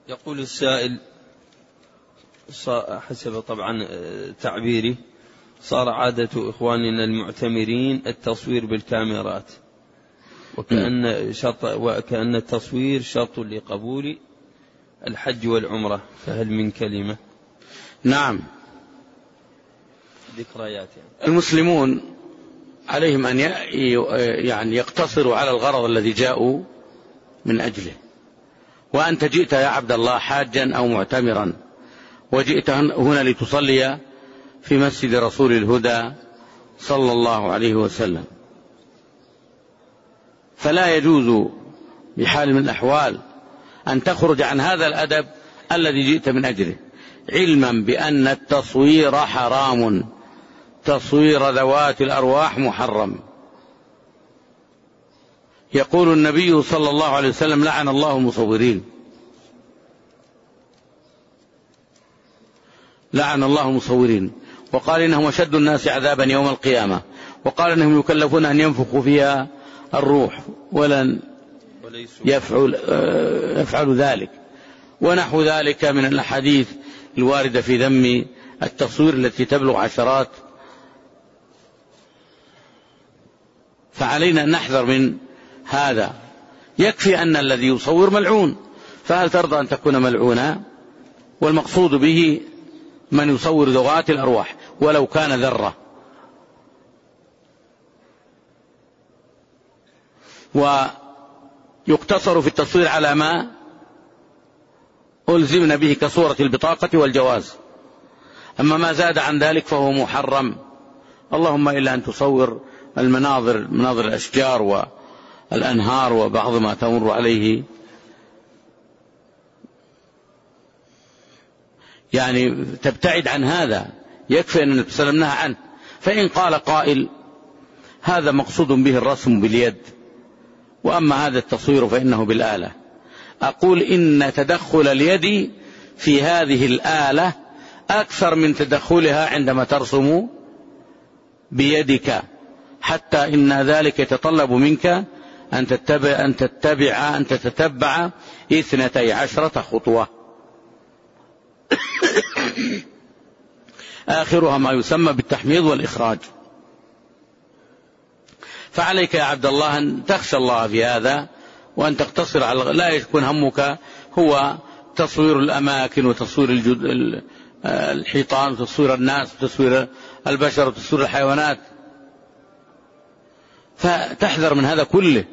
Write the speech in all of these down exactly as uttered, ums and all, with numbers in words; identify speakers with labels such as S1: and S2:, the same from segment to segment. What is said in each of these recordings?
S1: يقول السائل: حسب طبعا تعبيري صار عادة إخواننا المعتمرين التصوير بالكاميرات، وكأن, شرط وكأن التصوير شرط لقبول الحج والعمرة، فهل من كلمة؟
S2: نعم.
S1: ذكريات يعني.
S2: المسلمون عليهم أن يعني يقتصروا على الغرض الذي جاءوا من أجله. وأنت جئت يا عبد الله حاجا أو معتمرا، وجئت هنا لتصلي في مسجد رسول الهدى صلى الله عليه وسلم، فلا يجوز بحال من الأحوال أن تخرج عن هذا الأدب الذي جئت من أجله، علما بأن التصوير حرام، تصوير ذوات الأرواح محرم. يقول النبي صلى الله عليه وسلم: لعن الله المصورين، لعن الله المصورين، وقال إنهم أشد الناس عذابا يوم القيامة، وقال إنهم يكلفون أن ينفخوا فيها الروح ولن يفعل, يفعل ذلك، ونحو ذلك من الأحاديث الواردة في ذم التصوير التي تبلغ عشرات. فعلينا أن نحذر من هذا. يكفي أن الذي يصور ملعون، فهل ترضى أن تكون ملعونا؟ والمقصود به من يصور ذوات الأرواح ولو كان ذرة. ويقتصر في التصوير على ما ألزمنا به كصورة البطاقة والجواز، أما ما زاد عن ذلك فهو محرم، اللهم إلا أن تصور المناظر، مناظر الأشجار والأنهار وبعض ما تمر عليه، يعني تبتعد عن هذا. يكفي أن نتسلمناها عنه. فإن قال قائل: هذا مقصود به الرسم باليد، وأما هذا التصوير فإنه بالآلة، أقول إن تدخل اليد في هذه الآلة أكثر من تدخلها عندما ترسم بيدك، حتى إن ذلك يتطلب منك أن تتبع أن تتبع أن تتتبع اثنتي عشرة خطوة، آخرها ما يسمى بالتحميض والإخراج. فعليك يا عبد الله أن تخشى الله في هذا، وأن تقتصر على، لا يكون همك هو تصوير الأماكن وتصوير الحيطان وتصوير الناس وتصوير البشر وتصوير الحيوانات، فتحذر من هذا كله.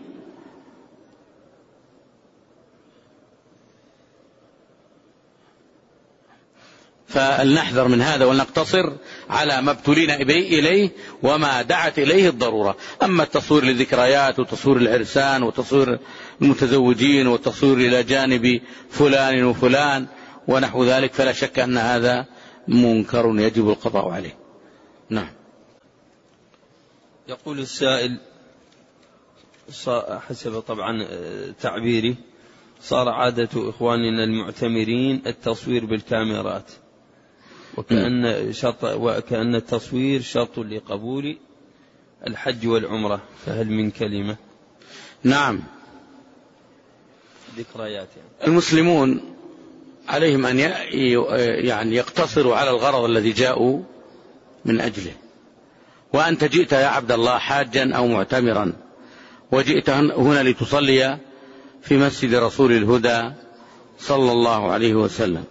S2: فلنحذر من هذا ونقتصر على ما ابتلينا إليه وما دعت إليه الضرورة. أما التصوير للذكريات وتصوير العرسان وتصوير المتزوجين والتصوير إلى جانب فلان وفلان ونحو ذلك فلا شك أن هذا منكر يجب القضاء عليه. نعم.
S1: يقول السائل: حسب طبعا تعبيري صار عادة إخواننا المعتمرين التصوير بالكاميرات، وكأن, شرط وكأن التصوير شرط لقبول الحج والعمرة، فهل من كلمة؟
S2: نعم.
S1: ذكريات يعني.
S2: المسلمون عليهم أن يعني يقتصروا على الغرض الذي جاءوا من أجله. وأنت جئت يا عبد الله حاجا أو معتمرا، وجئت هنا لتصلي في مسجد رسول الهدى صلى الله عليه وسلم،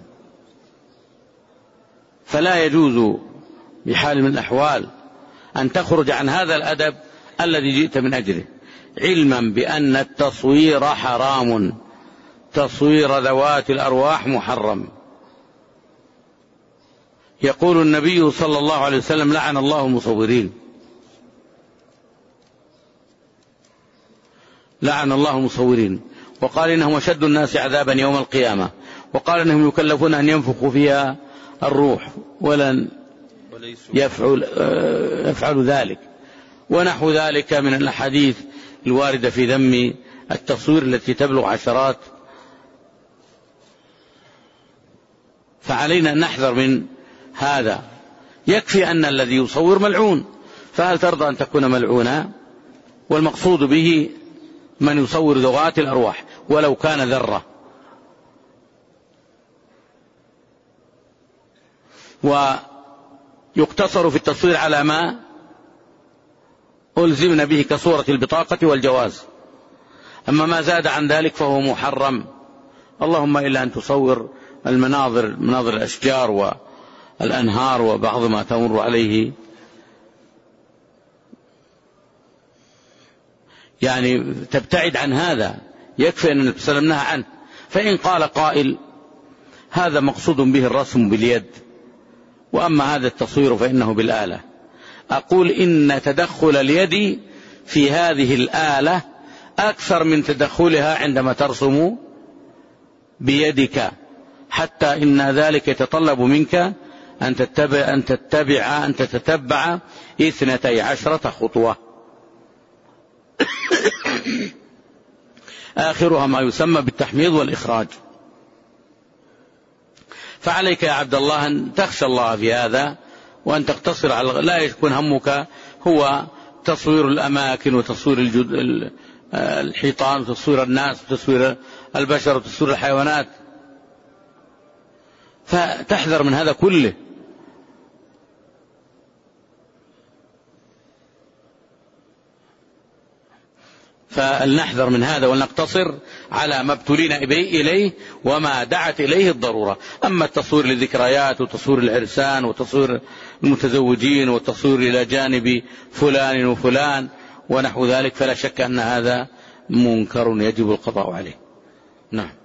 S2: فلا يجوز بحال من الأحوال أن تخرج عن هذا الأدب الذي جئت من أجله، علما بأن التصوير حرام، تصوير ذوات الأرواح محرم. يقول النبي صلى الله عليه وسلم: لعن الله المصورين، لعن الله المصورين، وقال إنهم أشد الناس عذابا يوم القيامة، وقال إنهم يكلفون أن ينفخوا فيها الروح ولن يفعل, يفعل ذلك، ونحو ذلك من الأحاديث الواردة في ذم التصوير التي تبلغ عشرات. فعلينا أن نحذر من هذا. يكفي أن الذي يصور ملعون، فهل ترضى أن تكون ملعونا؟ والمقصود به من يصور ذوات الأرواح ولو كان ذرة. ويقتصر في التصوير على ما ألزمنا به كصورة البطاقة والجواز. أما ما زاد عن ذلك فهو محرم، اللهم إلا أن تصور المناظر، مناظر الأشجار والأنهار وبعض ما تمر عليه، يعني تبتعد عن هذا، يكفي أن النبي صلى الله عليه وسلم نهى عنه. فإن قال قائل هذا مقصود به الرسم باليد، وأما هذا التصوير فإنه بالآلة، أقول إن تدخل اليد في هذه الآلة أكثر من تدخلها عندما ترسم بيدك، حتى إن ذلك يتطلب منك أن تتبع أن تتبع أن تتتبع اثنتي عشرة خطوة آخرها ما يسمى بالتحميض والإخراج. فعليك يا عبد الله أن تخشى الله في هذا، وأن تقتصر على، لا يكون همك هو تصوير الأماكن وتصوير الجد... الحيطان وتصوير الناس وتصوير البشر وتصوير الحيوانات، فتحذر من هذا كله. فلنحذر من هذا ونقتصر على ما ابتلينا إليه وما دعت إليه الضرورة. أما التصوير للذكريات وتصوير العرسان وتصوير المتزوجين والتصوير إلى جانب فلان وفلان ونحو ذلك فلا شك أن هذا منكر يجب القضاء عليه. نعم.